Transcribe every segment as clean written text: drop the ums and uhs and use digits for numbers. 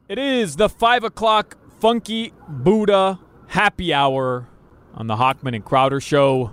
It is the 5 o'clock Funky Buddha happy hour on the Hochman and Crowder Show.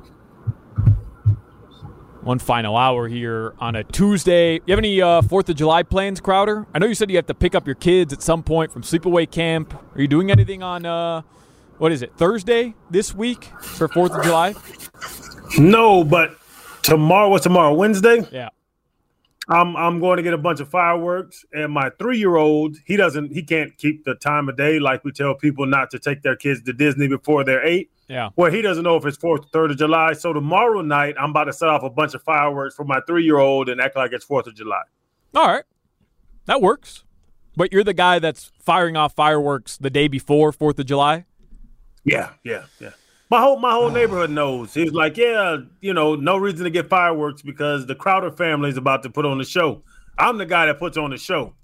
One final hour here on a Tuesday. You have any 4th of July plans, Crowder? I know you said you have to pick up your kids at some point from sleepaway camp. Are you doing anything on, Thursday this week for 4th of July? No, but tomorrow, what's tomorrow, Wednesday? Yeah. I'm going to get a bunch of fireworks, and my 3-year-old, he can't keep the time of day like we tell people not to take their kids to Disney before they're 8. Yeah. Well, he doesn't know if it's 4th or 3rd of July. So tomorrow night, I'm about to set off a bunch of fireworks for my 3-year-old and act like it's 4th of July. All right. That works. But you're the guy that's firing off fireworks the day before 4th of July? Yeah. My whole neighborhood knows. He's like, no reason to get fireworks because the Crowder family is about to put on the show. I'm the guy that puts on the show.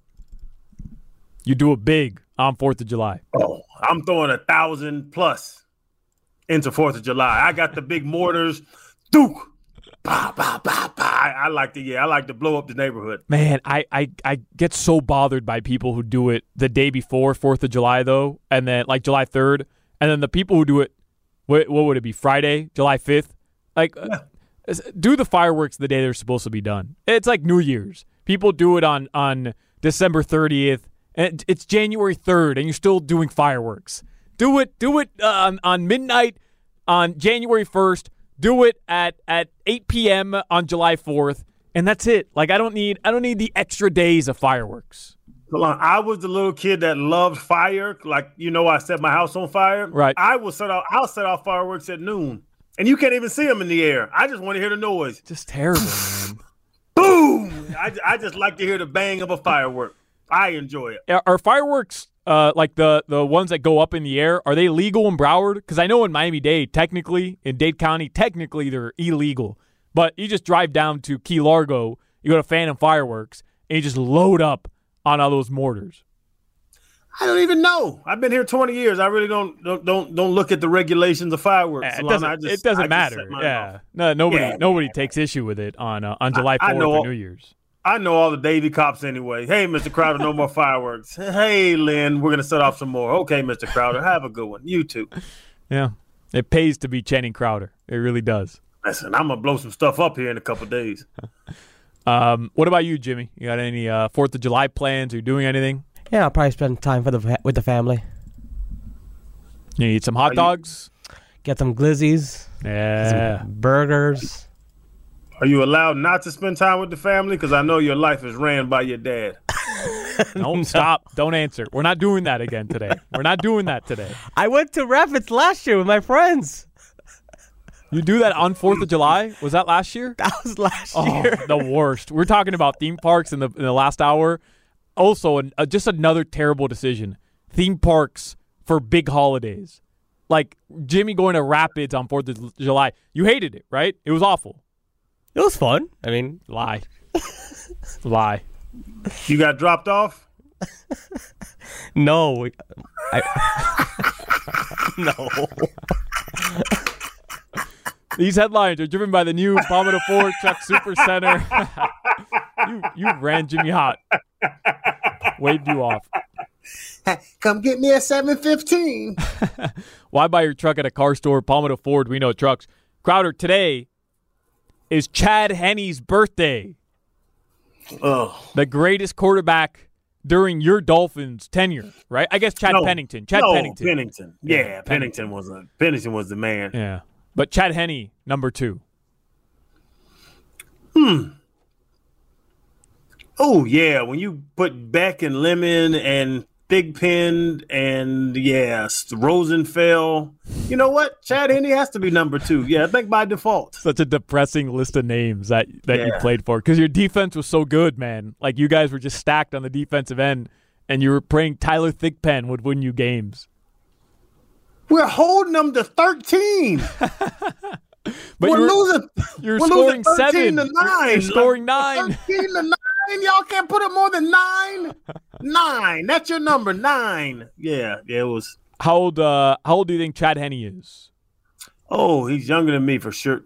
You do it big on 4th of July. Oh, I'm throwing 1,000 plus into 4th of July. I got the big mortars. Duke. Bah, bah, bah, bah. I like to blow up the neighborhood. Man, I get so bothered by people who do it the day before 4th of July, though, and then like July 3rd, and then the people who do it, what would it be, Friday, July 5th? Like, do the fireworks the day they're supposed to be done. It's like New Year's. People do it on December 30th, and it's January 3rd, and you're still doing fireworks. Do it on midnight on January 1st. Do it at 8 p.m. on July 4th, and that's it. Like, I don't need the extra days of fireworks. I was the little kid that loved fire. Like, I set my house on fire. Right. I'll set off fireworks at noon. And you can't even see them in the air. I just want to hear the noise. Just terrible, man. Boom! I just like to hear the bang of a firework. I enjoy it. Are fireworks, like the ones that go up in the air, are they legal in Broward? Because I know in Miami-Dade, in Dade County, technically they're illegal. But you just drive down to Key Largo, you go to Phantom Fireworks, and you just load up on all those mortars. I don't even know. I've been here 20 years. I really don't look at the regulations of fireworks. It doesn't matter. Yeah. No, nobody takes issue with it on July 4th or New Year's. I know all the Davy cops anyway. Hey, Mr. Crowder, no more fireworks. Hey, Lynn, we're going to set off some more. Okay, Mr. Crowder, have a good one. You too. Yeah. It pays to be Channing Crowder. It really does. Listen, I'm going to blow some stuff up here in a couple of days. What about you, Jimmy? You got any 4th of July plans? Are you doing anything? Yeah, I'll probably spend time with the family. You eat some hot dogs? Get some glizzies. Yeah. Some burgers. Are you allowed not to spend time with the family? Because I know your life is ran by your dad. No, stop. Don't answer. We're not doing that again today. We're not doing that today. I went to Rapids last year with my friends. You do that on 4th of July? Was that last year? That was last year. The worst. We're talking about theme parks in the last hour. Also, just another terrible decision. Theme parks for big holidays. Like Jimmy going to Rapids on 4th of July. You hated it, right? It was awful. It was fun. I mean, lie. Lie. You got dropped off? No. No. These headlines are driven by the new Palmetto Ford Truck Super Center. You ran Jimmy hot. Waved you off. Come get me a 715. Why buy your truck at a car store? Palmetto Ford, we know trucks. Crowder, today is Chad Henne's birthday. Oh. The greatest quarterback during your Dolphins tenure, right? I guess Pennington. Pennington. Yeah, Pennington was the man. Yeah. But Chad Henne, number 2. Oh, yeah. When you put Beck and Lemon and Thigpen and, Rosenfeld, you know what? Chad Henne has to be number 2. Yeah, I think by default. Such a depressing list of names that you played for because your defense was so good, man. Like, you guys were just stacked on the defensive end, and you were praying Tyler Thigpen would win you games. We're holding them to 13. But you're scoring 7. To 9. You're scoring 9. 13 to 9. Y'all can't put it more than 9. 9. That's your number, 9. Yeah, it was. How old do you think Chad Henne is? Oh, he's younger than me for sure.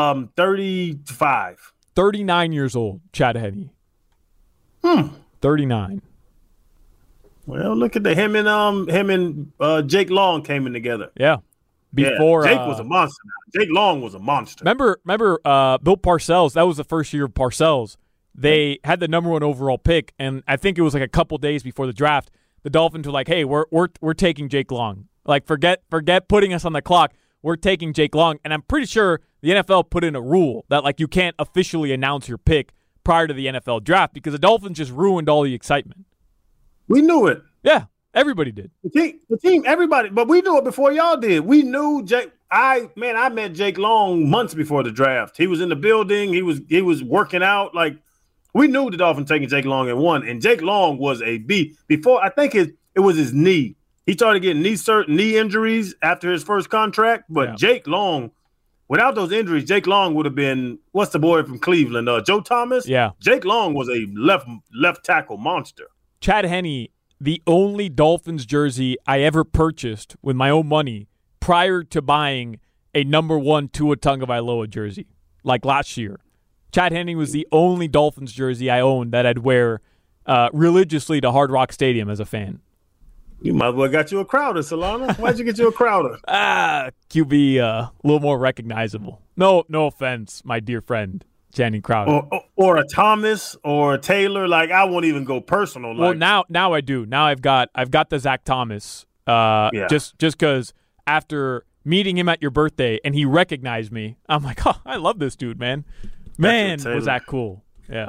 35. 39 years old, Chad Henne. 39. Well, look at him and Jake Long came in together. Yeah. Before Jake was a monster. Jake Long was a monster. Remember Bill Parcells? That was the first year of Parcells. They had the number 1 overall pick, and I think it was like a couple days before the draft. The Dolphins were like, "Hey, we're taking Jake Long. Like, forget putting us on the clock. We're taking Jake Long." And I'm pretty sure the NFL put in a rule that like you can't officially announce your pick prior to the NFL draft because the Dolphins just ruined all the excitement. We knew it. Yeah, everybody did. The team, everybody, but we knew it before y'all did. We knew Jake. I met Jake Long months before the draft. He was in the building. He was working out. Like, we knew the Dolphins taking Jake Long at 1, and Jake Long was a B. Before, I think it was his knee. He started getting knee injuries after his first contract. But yeah. Jake Long, without those injuries, Jake Long would have been, what's the boy from Cleveland? Joe Thomas? Yeah. Jake Long was a left tackle monster. Chad Henne, the only Dolphins jersey I ever purchased with my own money prior to buying a number 1 Tua Tagovailoa jersey, like last year. Chad Henne was the only Dolphins jersey I owned that I'd wear religiously to Hard Rock Stadium as a fan. You might as well got you a Crowder, Solana. Why'd you get you a Crowder? QB a little more recognizable. No offense, my dear friend, Channing Crowder. Or a Thomas or a Taylor. Like, I won't even go personal. Well, now I do. Now I've got the Zach Thomas. Just because after meeting him at your birthday and he recognized me, I'm like, oh, I love this dude, man. Man, was that cool. Yeah.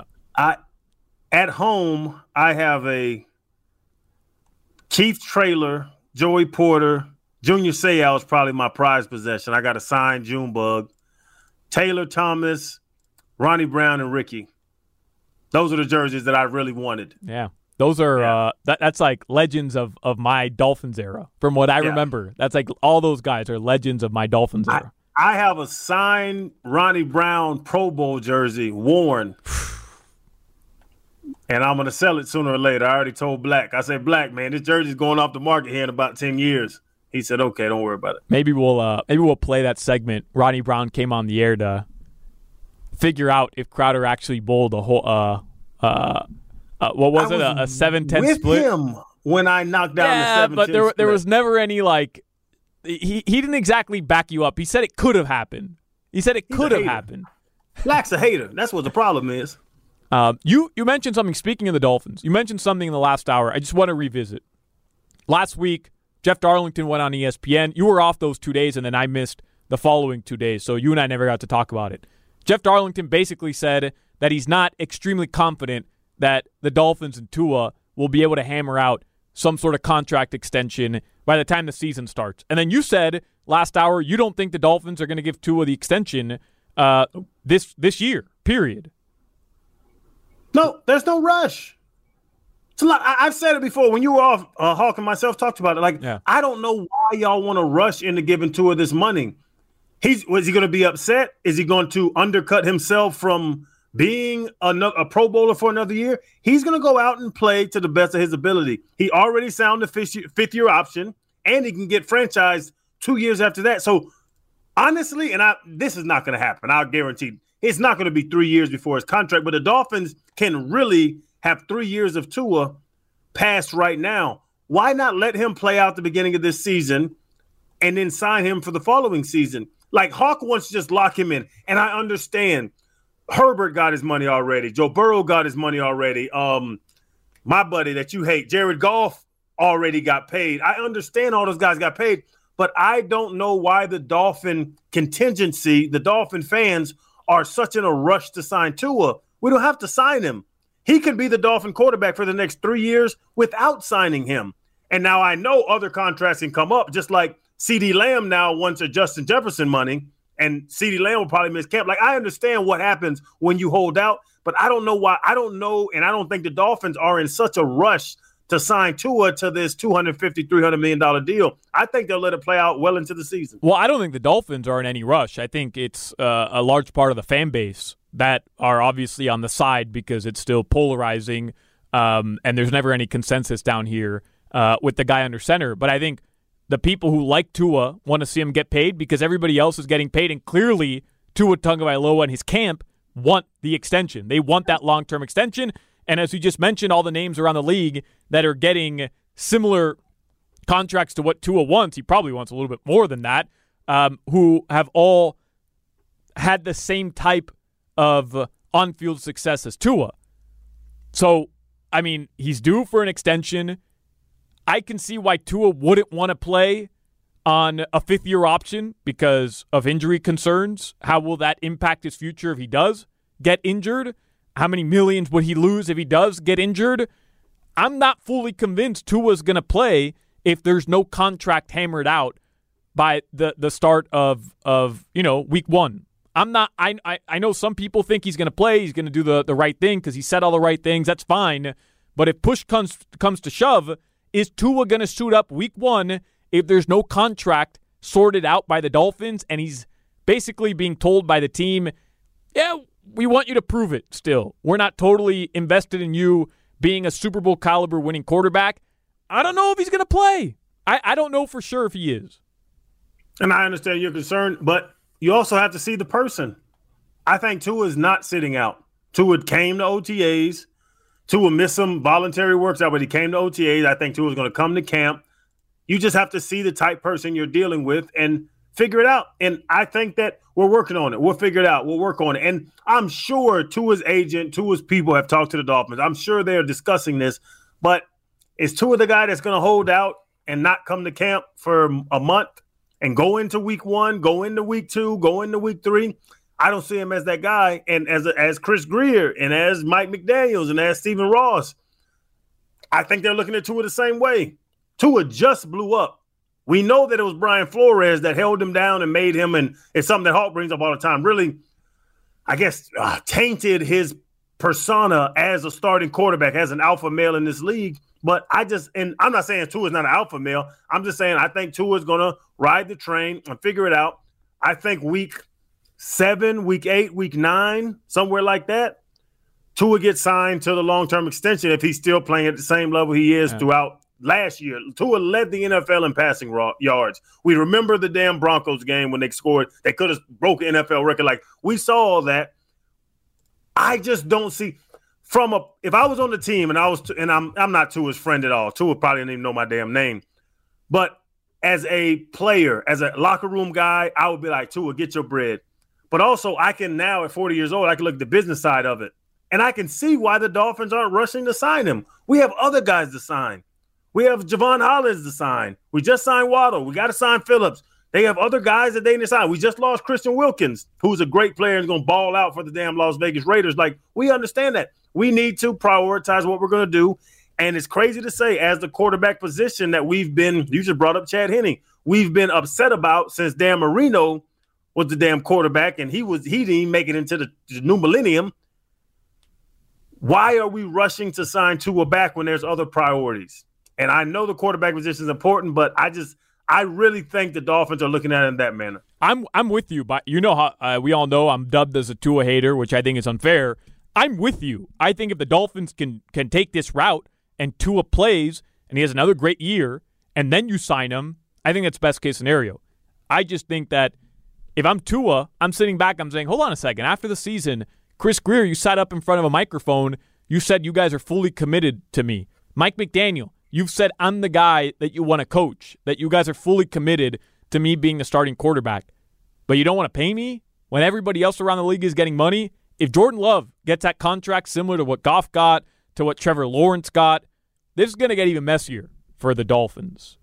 At home, I have a Keith Traylor, Joey Porter, Junior Seau is probably my prized possession. I got a signed Junebug, Taylor Thomas, Ronnie Brown, and Ricky. Those are the jerseys that I really wanted. Yeah. Those are that's like legends of my Dolphins era. From what I remember, that's like all those guys are legends of my Dolphins era. I have a signed Ronnie Brown Pro Bowl jersey worn, and I'm going to sell it sooner or later. I already told Black. I said, Black, man, this jersey's going off the market here in about 10 years. He said, okay, don't worry about it. Maybe we'll play that segment. Ronnie Brown came on the air to figure out if Crowder actually bowled a whole what was it, a 7-10 split? With him when I knocked down the 7-10 but there split. was never any like he didn't exactly back you up. He said it could have happened. He said it could have happened. Black's a hater. That's what the problem is. You mentioned something, speaking of the Dolphins. You mentioned something in the last hour. I just want to revisit. Last week, Jeff Darlington went on ESPN. You were off those 2 days, and then I missed the following 2 days, so you and I never got to talk about it. Jeff Darlington basically said that he's not extremely confident that the Dolphins and Tua will be able to hammer out some sort of contract extension by the time the season starts. And then you said last hour you don't think the Dolphins are going to give Tua the extension this year, period. No, there's no rush. It's a lot. I've said it before. When you were off, Hawk and myself talked about it. I don't know why y'all want to rush into giving Tua this money. Was he going to be upset? Is he going to undercut himself from being a Pro Bowler for another year? He's going to go out and play to the best of his ability. He already signed a fifth-year option, and he can get franchised 2 years after that. So, honestly, this is not going to happen. I'll guarantee it's not going to be 3 years before his contract, but the Dolphins can really have 3 years of Tua passed right now. Why not let him play out the beginning of this season and then sign him for the following season? Like, Hawk wants to just lock him in, and I understand. Herbert got his money already. Joe Burrow got his money already. My buddy that you hate, Jared Goff, already got paid. I understand all those guys got paid, but I don't know why the Dolphin contingency, the Dolphin fans, are such in a rush to sign Tua. We don't have to sign him. He could be the Dolphin quarterback for the next 3 years without signing him. And now I know other contracts can come up, just like CeeDee Lamb now wants a Justin Jefferson money, and CeeDee Lamb will probably miss camp. Like, I understand what happens when you hold out, but I don't know why. I don't know, and I don't think the Dolphins are in such a rush to sign Tua to this $250, $300 million deal. I think they'll let it play out well into the season. Well, I don't think the Dolphins are in any rush. I think it's a large part of the fan base that are obviously on the side because it's still polarizing, and there's never any consensus down here with the guy under center. But I think the people who like Tua want to see him get paid because everybody else is getting paid, and clearly Tua Tagovailoa and his camp want the extension. They want that long-term extension, and as we just mentioned, all the names around the league that are getting similar contracts to what Tua wants. He probably wants a little bit more than that, who have all had the same type of on-field success as Tua. So, I mean, he's due for an extension. I can see why Tua wouldn't want to play on a fifth-year option because of injury concerns. How will that impact his future if he does get injured? How many millions would he lose if he does get injured? I'm not fully convinced Tua's going to play if there's no contract hammered out by the start of week one. I'm not. I know some people think he's going to play. He's going to do the right thing because he said all the right things. That's fine. But if push comes to shove, is Tua going to suit up week one if there's no contract sorted out by the Dolphins and he's basically being told by the team, yeah, we want you to prove it still. We're not totally invested in you being a Super Bowl caliber winning quarterback. I don't know if he's going to play. I don't know for sure if he is. And I understand your concern, but you also have to see the person. I think Tua is not sitting out. Tua came to OTAs. Tua missed some voluntary works out, but he came to OTAs. I think Tua is going to come to camp. You just have to see the type person you're dealing with and figure it out. And I think that we're working on it. We'll figure it out. We'll work on it. And I'm sure Tua's agent, Tua's people have talked to the Dolphins. I'm sure they're discussing this. But is Tua the guy that's going to hold out and not come to camp for a month and go into week one, go into week two, go into week three? I don't see him as that guy. And as Chris Grier and as Mike McDaniels and as Stephen Ross, I think they're looking at Tua the same way. Tua just blew up. We know that it was Brian Flores that held him down and made him, and it's something that Hawk brings up all the time, really, I guess, tainted his persona as a starting quarterback, as an alpha male in this league. But and I'm not saying Tua is not an alpha male. I'm just saying I think Tua is going to ride the train and figure it out. I think week 7, week 8, week 9, somewhere like that, Tua gets signed to the long-term extension if he's still playing at the same level he is throughout last year. Tua led the NFL in passing yards. We remember the damn Broncos game when they scored. They could have broke an NFL record. Like, we saw all that. I just don't see if I was on the team and I'm not Tua's friend at all. Tua probably didn't even know my damn name. But as a player, as a locker room guy, I would be like, Tua, get your bread. But also, I can now at 40 years old, I can look at the business side of it. And I can see why the Dolphins aren't rushing to sign him. We have other guys to sign. We have Javon Hollins to sign. We just signed Waddle. We got to sign Phillips. They have other guys that they need to sign. We just lost Christian Wilkins, who's a great player and is going to ball out for the damn Las Vegas Raiders. Like, we understand that. We need to prioritize what we're going to do. And it's crazy to say, as the quarterback position that you just brought up Chad Henne, we've been upset about since Dan Marino was the damn quarterback and he didn't even make it into the new millennium. Why are we rushing to sign Tua back when there's other priorities? And I know the quarterback position is important, but I really think the Dolphins are looking at it in that manner. I'm with you, but you know how we all know I'm dubbed as a Tua hater, which I think is unfair. I'm with you. I think if the Dolphins can take this route and Tua plays and he has another great year and then you sign him, I think that's best case scenario. I just think that if I'm Tua, I'm sitting back, I'm saying, hold on a second. After the season, Chris Grier, you sat up in front of a microphone. You said you guys are fully committed to me. Mike McDaniel, you've said I'm the guy that you want to coach, that you guys are fully committed to me being the starting quarterback. But you don't want to pay me when everybody else around the league is getting money? If Jordan Love gets that contract similar to what Goff got, to what Trevor Lawrence got, this is going to get even messier for the Dolphins.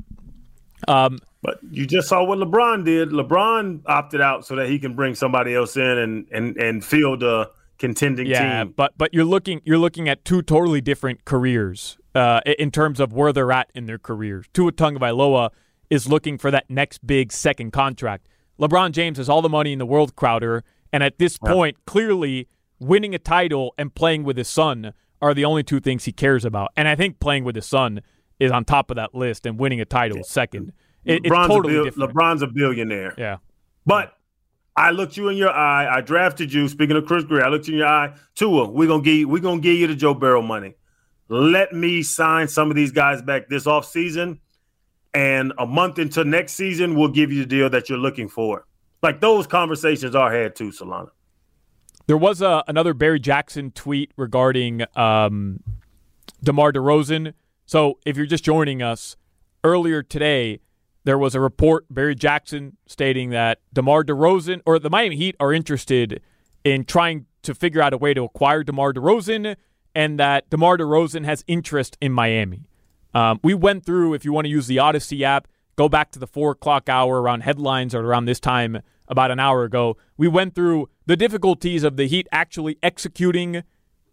But you just saw what LeBron did. LeBron opted out so that he can bring somebody else in and field a contending team. Yeah, but you're looking at two totally different careers in terms of where they're at in their careers. Tua Tagovailoa is looking for that next big second contract. LeBron James has all the money in the world, Crowder, and at this point, clearly winning a title and playing with his son are the only two things he cares about. And I think playing with his son is on top of that list and winning a title is second. It's totally different. LeBron's a billionaire. Yeah. But I looked you in your eye. I drafted you. Speaking of Chris Grier, I looked you in your eye. Tua, we're gonna give you the Joe Burrow money. Let me sign some of these guys back this offseason, and a month into next season, we'll give you the deal that you're looking for. Like, those conversations are had too, Solana. There was another Barry Jackson tweet regarding DeMar DeRozan So if you're just joining us, earlier today, there was a report, Barry Jackson, stating that DeMar DeRozan, or the Miami Heat, are interested in trying to figure out a way to acquire DeMar DeRozan, and that DeMar DeRozan has interest in Miami. We went through, if you want to use the Odyssey app, go back to the 4 o'clock hour around headlines or around this time about an hour ago. We went through the difficulties of the Heat actually executing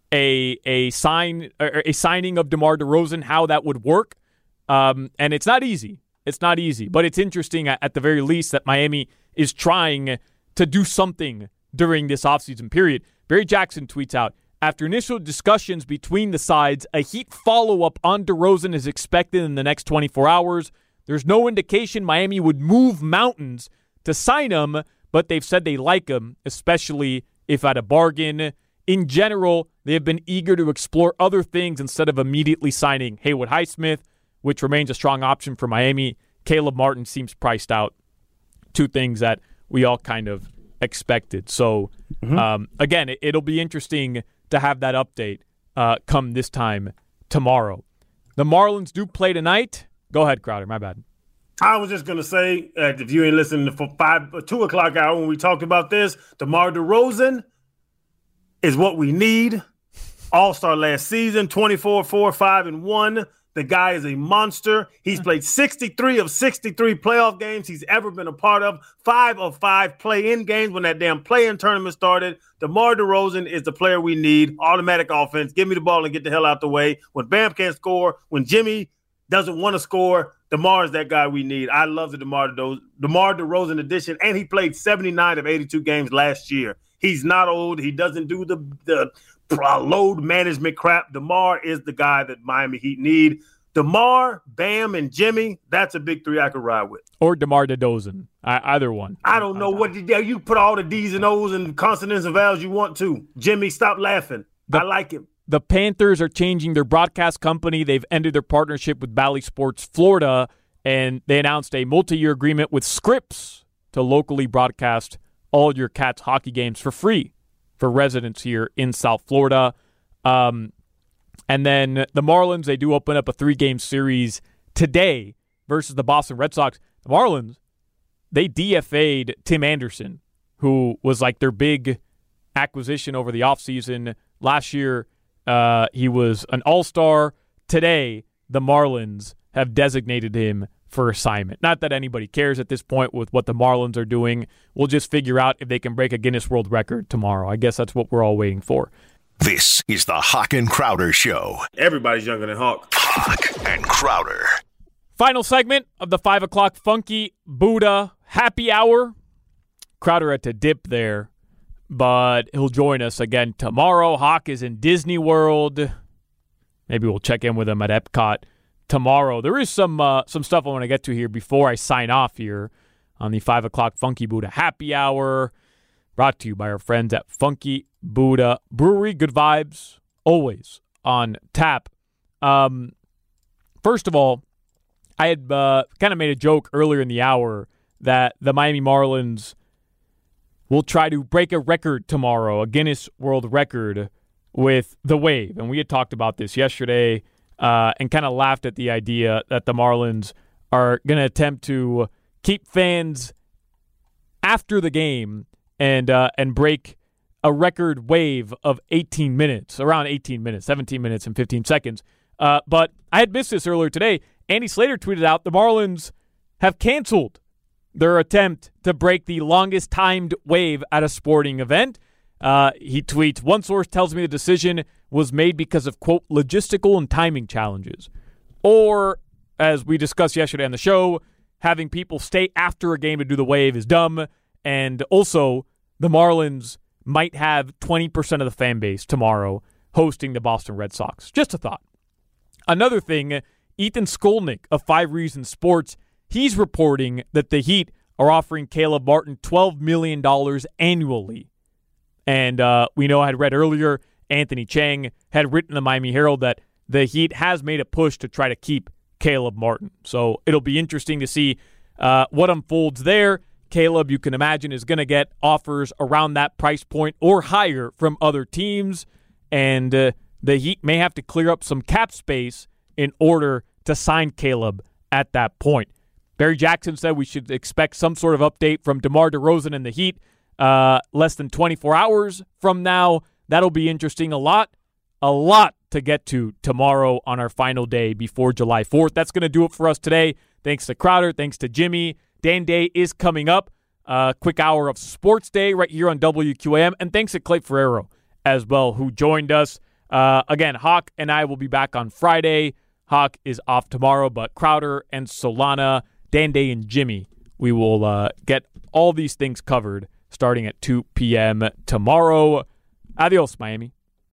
a signing of DeMar DeRozan, how that would work. And it's not easy. It's not easy. But it's interesting, at the very least, that Miami is trying to do something during this offseason period. Barry Jackson tweets out, after initial discussions between the sides, a Heat follow-up on DeRozan is expected in the next 24 hours. There's no indication Miami would move mountains to sign him, but they've said they like him, especially if at a bargain. In general, they have been eager to explore other things instead of immediately signing Haywood Highsmith, which remains a strong option for Miami. Caleb Martin seems priced out. Two things that we all kind of expected. So, again, it'll be interesting to have that update come this time tomorrow. The Marlins do play tonight. Go ahead, Crowder. My bad. I was just going to say, if you ain't listening for 2 o'clock hour when we talked about this, DeMar DeRozan is what we need. All-star last season, 24, 4, 5, and 1. The guy is a monster. He's played 63 of 63 playoff games he's ever been a part of. 5 of 5 play-in games when that damn play-in tournament started. DeMar DeRozan is the player we need. Automatic offense. Give me the ball and get the hell out the way. When Bam can't score, when Jimmy doesn't want to score, DeMar is that guy we need. I love the DeMar DeRozan addition, and he played 79 of 82 games last year. He's not old. He doesn't do the load management crap. DeMar is the guy that Miami Heat need. DeMar, Bam, and Jimmy, that's a big three I could ride with. Or DeMar DeRozan, either one. I don't know what you put all the D's and O's and consonants and vowels you want to. Jimmy, stop laughing. I like him. The Panthers are changing their broadcast company. They've ended their partnership with Bally Sports Florida, and they announced a multi-year agreement with Scripps to locally broadcast all your Cats hockey games for free for residents here in South Florida. And then the Marlins, they do open up a 3-game series today versus the Boston Red Sox. The Marlins, they DFA'd Tim Anderson, who was like their big acquisition over the offseason. Last year, he was an all-star. Today, the Marlins have designated him for assignment. Not that anybody cares at this point with what the Marlins are doing. We'll just figure out if they can break a Guinness World Record tomorrow. I guess that's what we're all waiting for. This is the Hawk and Crowder Show. Everybody's younger than Hawk. Hawk and Crowder. Final segment of the 5 o'clock Funky Buddha Happy Hour. Crowder had to dip there, but he'll join us again tomorrow. Hawk is in Disney World. Maybe we'll check in with him at Epcot tomorrow. There is some stuff I want to get to here before I sign off here on the 5 o'clock Funky Buddha Happy Hour, brought to you by our friends at Funky Buddha Brewery. Good vibes always on tap. First of all, I had kind of made a joke earlier in the hour that the Miami Marlins will try to break a record tomorrow, a Guinness World Record with the wave. And we had talked about this yesterday and kind of laughed at the idea that the Marlins are going to attempt to keep fans after the game and break a record wave of 18 minutes, around 18 minutes, 17 minutes and 15 seconds. But I had missed this earlier today. Andy Slater tweeted out the Marlins have canceled their attempt to break the longest timed wave at a sporting event. He tweets, one source tells me the decision was made because of, quote, logistical and timing challenges. Or, as we discussed yesterday on the show, having people stay after a game to do the wave is dumb. And also, the Marlins might have 20% of the fan base tomorrow hosting the Boston Red Sox. Just a thought. Another thing, Ethan Skolnick of 5 Reasons Sports, he's reporting that the Heat are offering Caleb Martin $12 million annually. And we know I had read earlier, Anthony Chang had written in the Miami Herald that the Heat has made a push to try to keep Caleb Martin. So it'll be interesting to see what unfolds there. Caleb, you can imagine, is going to get offers around that price point or higher from other teams. And the Heat may have to clear up some cap space in order to sign Caleb at that point. Barry Jackson said we should expect some sort of update from DeMar DeRozan and the Heat less than 24 hours from now. That'll be interesting. A lot to get to tomorrow on our final day before July 4th. That's going to do it for us today. Thanks to Crowder. Thanks to Jimmy. Dan Day is coming up. Quick hour of Sports Day right here on WQAM. And thanks to Clay Ferrero as well, who joined us. Again, Hawk and I will be back on Friday. Hawk is off tomorrow, but Crowder and Solana, Dan Day and Jimmy, we will get all these things covered starting at 2 p.m. tomorrow. Adios, Miami.